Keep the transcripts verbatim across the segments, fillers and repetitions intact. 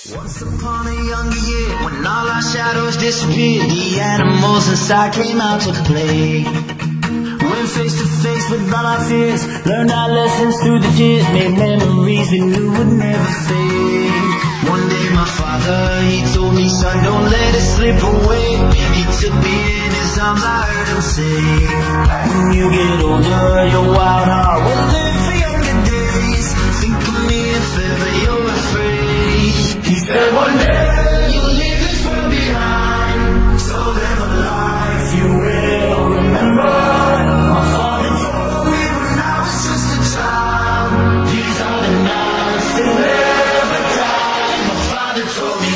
Once upon a younger year, when all our shadows disappeared, the animals inside came out to play. Went face to face with all our fears, learned our lessons through the tears, made memories we knew would never fade. One day my father, he told me, son, don't let it slip away. He took me in his arms, I heard him say, when you get older, your wild heart will live for younger days. Think of me if ever you're afraid. He said one day you'll leave this world behind, so live a life you will remember. My father told me when I was just a child, these are the nights that never die. My father told me.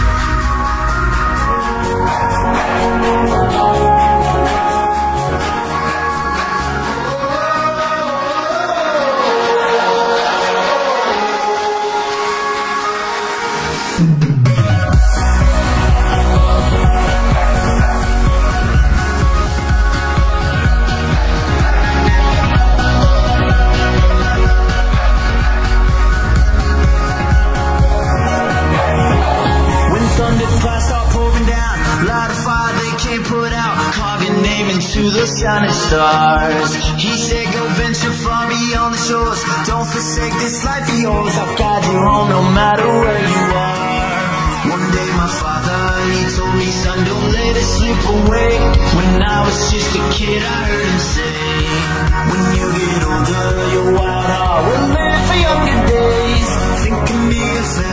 To the shining stars, he said go venture far beyond the shores, don't forsake this life of yours, I'll guide you home no matter where you are. One day my father, he told me, son, don't let it slip away. When I was just a kid I heard him say, when you get older your wild heart will live for younger days. Think of me if